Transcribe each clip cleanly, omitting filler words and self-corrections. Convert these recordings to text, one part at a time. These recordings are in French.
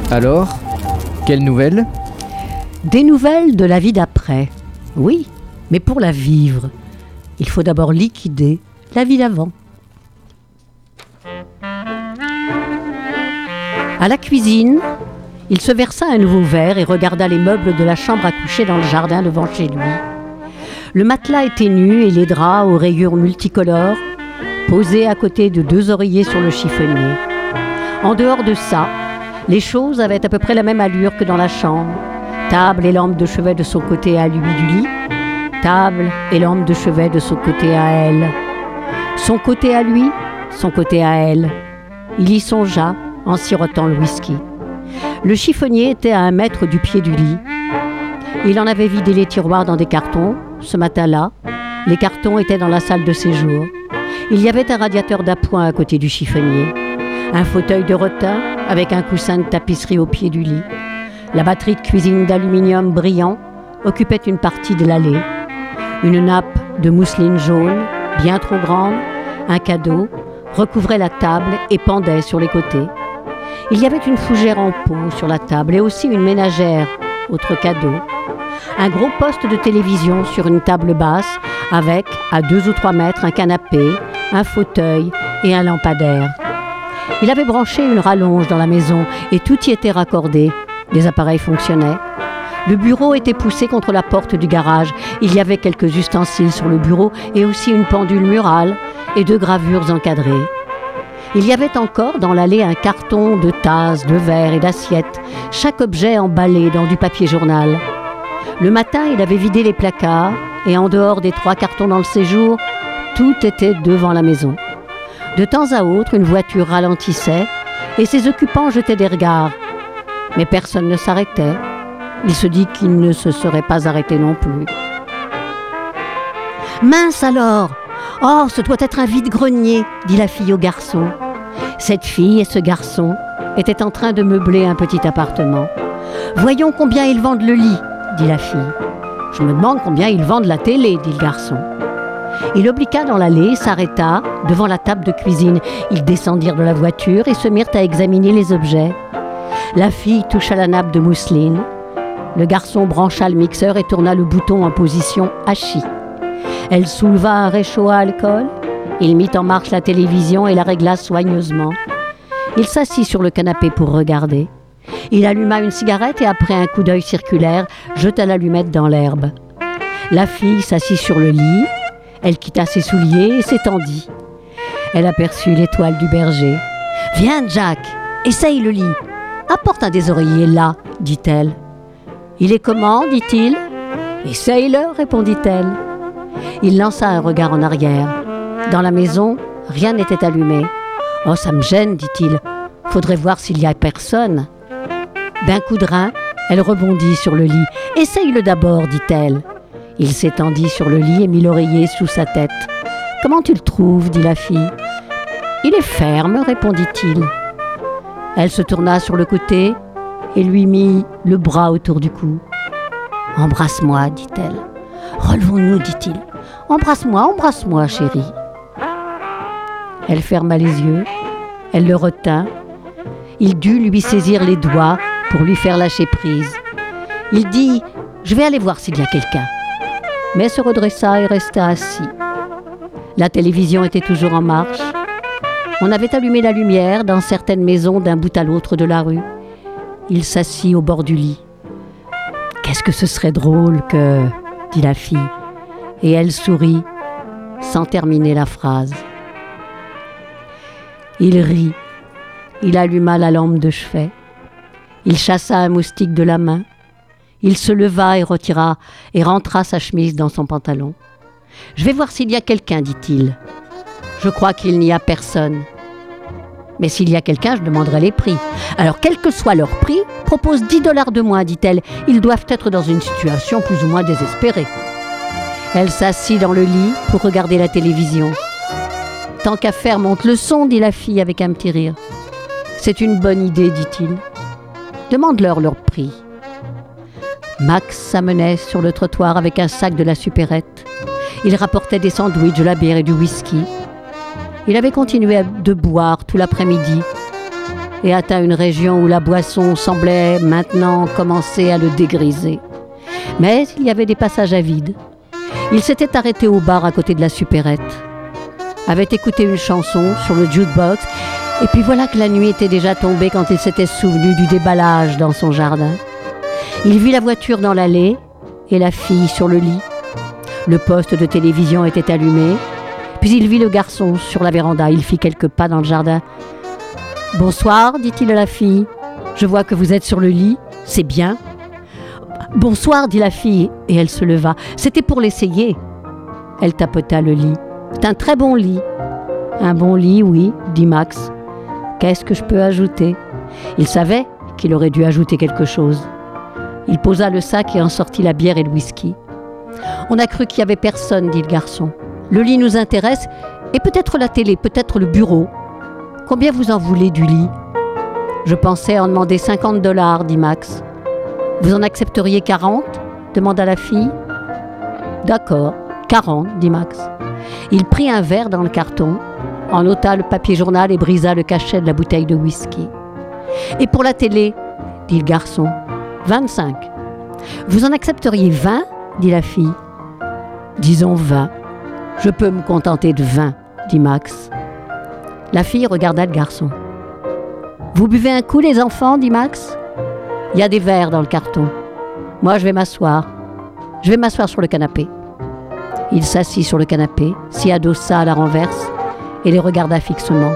Alors, quelles nouvelles ? Des nouvelles de la vie d'après. Oui, mais pour la vivre, il faut d'abord liquider la vie d'avant. À la cuisine, il se versa un nouveau verre et regarda les meubles de la chambre à coucher dans le jardin devant chez lui. Le matelas était nu et les draps aux rayures multicolores posés à côté de 2 oreillers sur le chiffonnier. En dehors de ça, les choses avaient à peu près la même allure que dans la chambre. Table et lampe de chevet de son côté à lui du lit. Table et lampe de chevet de son côté à elle. Son côté à lui, son côté à elle. Il y songea en sirotant le whisky. Le chiffonnier était à 1 mètre du pied du lit. Il en avait vidé les tiroirs dans des cartons. Ce matin-là, les cartons étaient dans la salle de séjour. Il y avait un radiateur d'appoint à côté du chiffonnier. Un fauteuil de rotin avec un coussin de tapisserie au pied du lit. La batterie de cuisine d'aluminium brillant occupait une partie de l'allée. Une nappe de mousseline jaune, bien trop grande, un cadeau, recouvrait la table et pendait sur les côtés. Il y avait une fougère en pot sur la table et aussi une ménagère, autre cadeau. Un gros poste de télévision sur une table basse avec, à 2 ou 3 mètres, un canapé, un fauteuil et un lampadaire. Il avait branché une rallonge dans la maison et tout y était raccordé. Les appareils fonctionnaient. Le bureau était poussé contre la porte du garage. Il y avait quelques ustensiles sur le bureau et aussi une pendule murale et 2 gravures encadrées. Il y avait encore dans l'allée un carton de tasses, de verres et d'assiettes, chaque objet emballé dans du papier journal. Le matin, il avait vidé les placards et en dehors des 3 cartons dans le séjour, tout était devant la maison. De temps à autre, une voiture ralentissait et ses occupants jetaient des regards. Mais personne ne s'arrêtait. Il se dit qu'il ne se serait pas arrêté non plus. « Mince alors ! Oh, ce doit être un vide-grenier !» dit la fille au garçon. Cette fille et ce garçon étaient en train de meubler un petit appartement. « Voyons combien ils vendent le lit !» dit la fille. « Je me demande combien ils vendent la télé !» dit le garçon. Il obliqua dans l'allée, s'arrêta devant la table de cuisine. Ils descendirent de la voiture et se mirent à examiner les objets. La fille toucha la nappe de mousseline. Le garçon brancha le mixeur et tourna le bouton en position hachis. Elle souleva un réchaud à alcool. Il mit en marche la télévision et la régla soigneusement. Il s'assit sur le canapé pour regarder. Il alluma une cigarette et après un coup d'œil circulaire, jeta l'allumette dans l'herbe. La fille s'assit sur le lit. Elle quitta ses souliers et s'étendit. Elle aperçut l'étoile du berger. « Viens, Jack, essaye le lit. Apporte un des oreillers là, dit-elle. « Il est comment, dit-il. »« Essaye-le, répondit-elle. » Il lança un regard en arrière. Dans la maison, rien n'était allumé. « Oh, ça me gêne, dit-il. Faudrait voir s'il y a personne. » D'un coup de rein, elle rebondit sur le lit. « Essaye-le d'abord, dit-elle. » Il s'étendit sur le lit et mit l'oreiller sous sa tête. « Comment tu le trouves ?» dit la fille. « Il est ferme, répondit-il. » Elle se tourna sur le côté et lui mit le bras autour du cou. « Embrasse-moi, dit-elle. »« Relevons-nous, dit-il. Embrasse-moi, chérie. » Elle ferma les yeux, elle le retint. Il dut lui saisir les doigts pour lui faire lâcher prise. Il dit « Je vais aller voir s'il y a quelqu'un. » Mais se redressa et resta assis. La télévision était toujours en marche. On avait allumé la lumière dans certaines maisons d'un bout à l'autre de la rue. Il s'assit au bord du lit. « Qu'est-ce que ce serait drôle que... » dit la fille. Et elle sourit, sans terminer la phrase. Il rit. Il alluma la lampe de chevet. Il chassa un moustique de la main. Il se leva et rentra sa chemise dans son pantalon. « Je vais voir s'il y a quelqu'un, dit-il. Je crois qu'il n'y a personne. Mais s'il y a quelqu'un, je demanderai les prix. Alors, quel que soit leur prix, propose 10 $ de moins, dit-elle. Ils doivent être dans une situation plus ou moins désespérée. » Elle s'assit dans le lit pour regarder la télévision. « Tant qu'à faire, monte le son, dit la fille avec un petit rire. « C'est une bonne idée, dit-il. Demande-leur leur prix. » Max s'amenait sur le trottoir avec un sac de la supérette. Il rapportait des sandwichs, de la bière et du whisky. Il avait continué de boire tout l'après-midi. et atteint une région où la boisson semblait maintenant commencer à le dégriser. Mais il y avait des passages à vide. Il s'était arrêté au bar à côté de la supérette, avait écouté une chanson sur le jukebox, et puis voilà que la nuit était déjà tombée quand il s'était souvenu du déballage dans son jardin. Il vit la voiture dans l'allée et la fille sur le lit. Le poste de télévision était allumé, puis il vit le garçon sur la véranda. Il fit quelques pas dans le jardin. « Bonsoir, dit-il à la fille. Je vois que vous êtes sur le lit, c'est bien. »« Bonsoir, dit la fille, et elle se leva. C'était pour l'essayer. » Elle tapota le lit. « C'est un très bon lit. »« Un bon lit, oui, dit Max. Qu'est-ce que je peux ajouter ?» Il savait qu'il aurait dû ajouter quelque chose. Il posa le sac et en sortit la bière et le whisky. « On a cru qu'il n'y avait personne, dit le garçon. Le lit nous intéresse, et peut-être la télé, peut-être le bureau. Combien vous en voulez du lit ?»« Je pensais en demander $50, dit Max. « Vous en accepteriez 40 ?» demanda la fille. « D'accord, 40, dit Max. Il prit un verre dans le carton, en ôta le papier journal et brisa le cachet de la bouteille de whisky. « Et pour la télé ?» dit le garçon. « 25. Vous en accepteriez 20 ?» dit la fille. « Disons 20. Je peux me contenter de 20, dit Max. La fille regarda le garçon. « Vous buvez un coup, les enfants ?» dit Max. « Il y a des verres dans le carton. Moi, je vais m'asseoir. Je vais m'asseoir sur le canapé. » Il s'assit sur le canapé, s'y adossa à la renverse et les regarda fixement.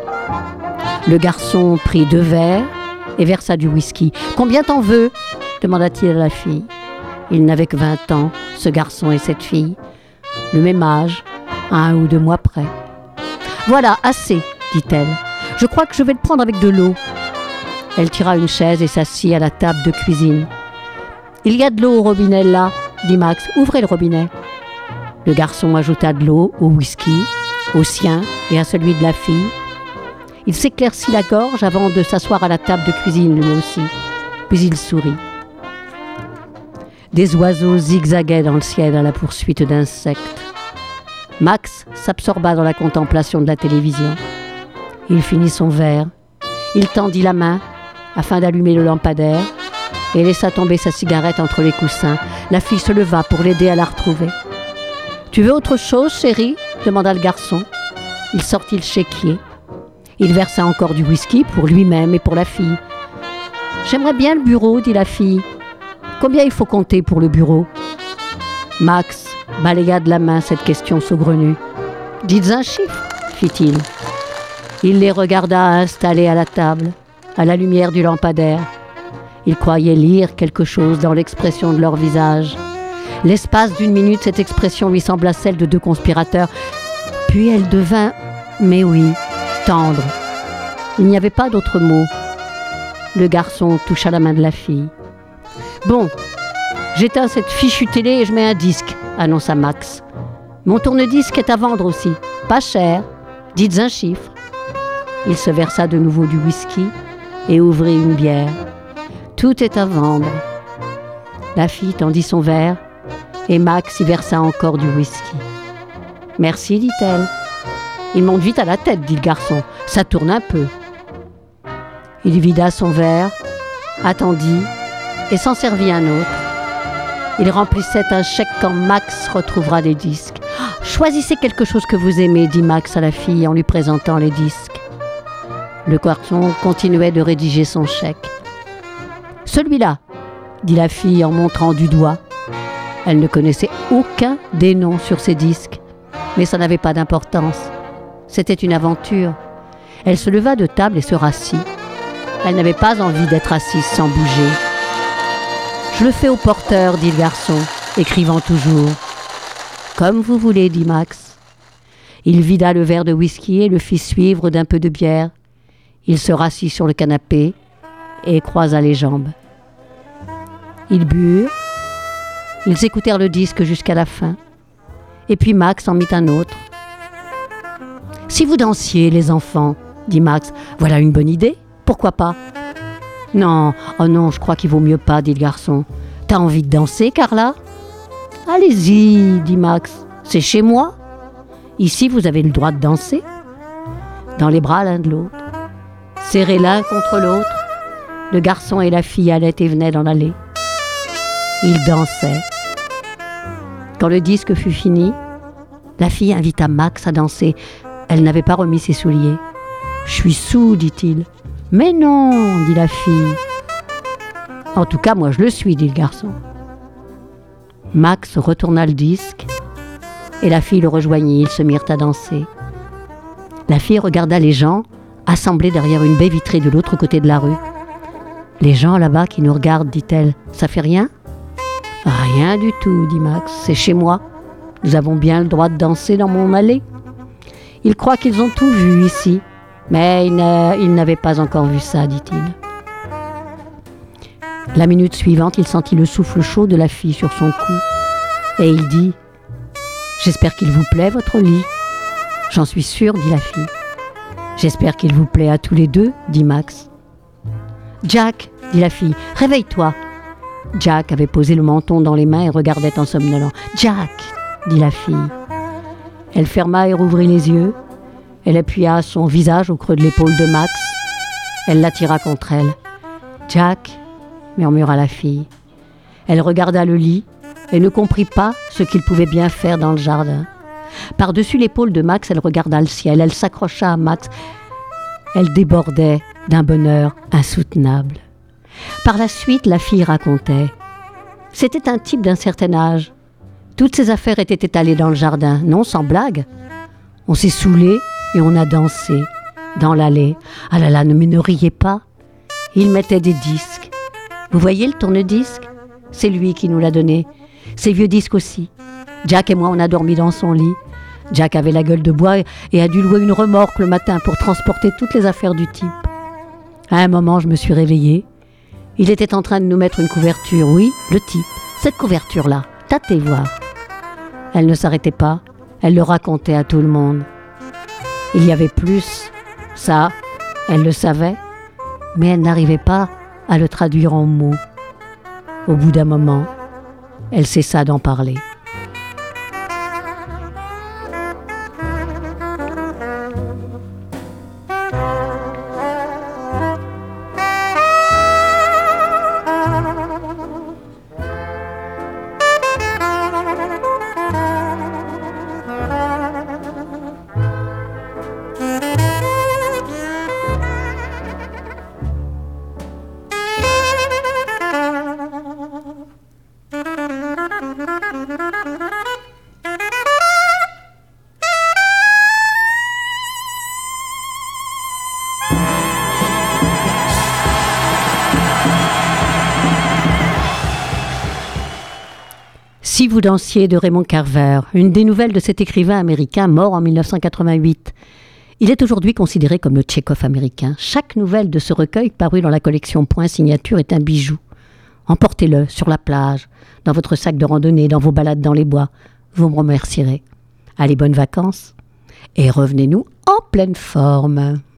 Le garçon prit 2 verres et versa du whisky. « Combien t'en veux ?» demanda-t-il à la fille. Il n'avait que 20 ans, ce garçon et cette fille, le même âge, à 1 ou 2 mois près. « Voilà, assez, dit-elle. Je crois que je vais le prendre avec de l'eau. » Elle tira une chaise et s'assit à la table de cuisine. « Il y a de l'eau au robinet là, dit Max. Ouvrez le robinet. » Le garçon ajouta de l'eau au whisky, au sien et à celui de la fille. Il s'éclaircit la gorge avant de s'asseoir à la table de cuisine lui aussi. Puis il sourit. Des oiseaux zigzaguaient dans le ciel à la poursuite d'insectes. Max s'absorba dans la contemplation de la télévision. Il finit son verre. Il tendit la main afin d'allumer le lampadaire et laissa tomber sa cigarette entre les coussins. La fille se leva pour l'aider à la retrouver. « Tu veux autre chose, chérie ?» demanda le garçon. Il sortit le chéquier. Il versa encore du whisky pour lui-même et pour la fille. « J'aimerais bien le bureau, dit la fille. Combien il faut compter pour le bureau ?» Max balaya de la main cette question saugrenue. « Dites un chiffre, fit-il. Il les regarda installés à la table, à la lumière du lampadaire. Il croyait lire quelque chose dans l'expression de leur visage. L'espace d'1 minute, cette expression lui sembla celle de 2 conspirateurs. Puis elle devint, mais oui, tendre. Il n'y avait pas d'autre mot. Le garçon toucha la main de la fille. « Bon, j'éteins cette fichue télé et je mets un disque, » annonça Max. « Mon tourne-disque est à vendre aussi. Pas cher. Dites un chiffre. » Il se versa de nouveau du whisky et ouvrit une bière. « Tout est à vendre. » La fille tendit son verre et Max y versa encore du whisky. « Merci, dit-elle. »« Il monte vite à la tête, dit le garçon. Ça tourne un peu. » Il vida son verre, attendit et s'en servit un autre. Il remplissait un chèque quand Max retrouvera des disques. « Choisissez quelque chose que vous aimez, dit Max à la fille en lui présentant les disques. Le garçon continuait de rédiger son chèque. « Celui-là, dit la fille en montrant du doigt. Elle ne connaissait aucun des noms sur ces disques, mais ça n'avait pas d'importance. C'était une aventure. Elle se leva de table et se rassit. Elle n'avait pas envie d'être assise sans bouger. « Je le fais au porteur, dit le garçon, écrivant toujours. « Comme vous voulez, dit Max. » Il vida le verre de whisky et le fit suivre d'un peu de bière. Il se rassit sur le canapé et croisa les jambes. Ils burent. Ils écoutèrent le disque jusqu'à la fin. Et puis Max en mit un autre. « Si vous dansiez, les enfants, dit Max, voilà une bonne idée. Pourquoi pas ?»« Non, oh non, je crois qu'il vaut mieux pas, dit le garçon. T'as envie de danser, Carla ?»« Allez-y, dit Max. C'est chez moi. Ici, vous avez le droit de danser. » Dans les bras l'un de l'autre. Serrés l'un contre l'autre, le garçon et la fille allaient et venaient dans l'allée. Ils dansaient. Quand le disque fut fini, la fille invita Max à danser. Elle n'avait pas remis ses souliers. « Je suis saoul, dit-il. »« Mais non, dit la fille. »« En tout cas, moi je le suis, dit le garçon. » Max retourna le disque et la fille le rejoignit. Ils se mirent à danser. La fille regarda les gens assemblés derrière une baie vitrée de l'autre côté de la rue. « Les gens là-bas qui nous regardent, dit-elle, ça fait rien ?»« Rien du tout, dit Max, c'est chez moi. Nous avons bien le droit de danser dans mon allée. » Ils croient qu'ils ont tout vu ici, mais ils n'avaient pas encore vu ça, dit-il. La minute suivante, il sentit le souffle chaud de la fille sur son cou et il dit « J'espère qu'il vous plaît, votre lit. »« J'en suis sûre, dit la fille. »« J'espère qu'il vous plaît à tous les deux, dit Max. »« Jack, dit la fille, réveille-toi. » Jack avait posé le menton dans les mains et regardait en somnolant. « Jack, dit la fille. » Elle ferma et rouvrit les yeux. Elle appuya son visage au creux de l'épaule de Max. Elle l'attira contre elle. « Jack, murmura la fille. Elle regarda le lit et ne comprit pas ce qu'il pouvait bien faire dans le jardin. Par-dessus l'épaule de Max, elle regarda le ciel. Elle s'accrocha à Max. Elle débordait d'un bonheur insoutenable. Par la suite, la fille racontait. C'était un type d'un certain âge. Toutes ses affaires étaient étalées dans le jardin, non sans blague. On s'est saoulé et on a dansé dans l'allée. Ah là là, ne riez pas. Il mettait des disques. Vous voyez le tourne-disque ? C'est lui qui nous l'a donné. Ses vieux disques aussi. Jack et moi, on a dormi dans son lit. Jack avait la gueule de bois et a dû louer une remorque le matin pour transporter toutes les affaires du type. À un moment, je me suis réveillée. Il était en train de nous mettre une couverture. Oui, le type. Cette couverture-là. Tâtez voir. Elle ne s'arrêtait pas. Elle le racontait à tout le monde. Il y avait plus. Ça, elle le savait. Mais elle n'arrivait pas à le traduire en mots. Au bout d'un moment, elle cessa d'en parler. Si vous dansiez de Raymond Carver, une des nouvelles de cet écrivain américain mort en 1988. Il est aujourd'hui considéré comme le Tchekhov américain. Chaque nouvelle de ce recueil paru dans la collection Point Signature est un bijou. Emportez-le sur la plage, dans votre sac de randonnée, dans vos balades dans les bois. Vous me remercierez. Allez, bonnes vacances et revenez-nous en pleine forme.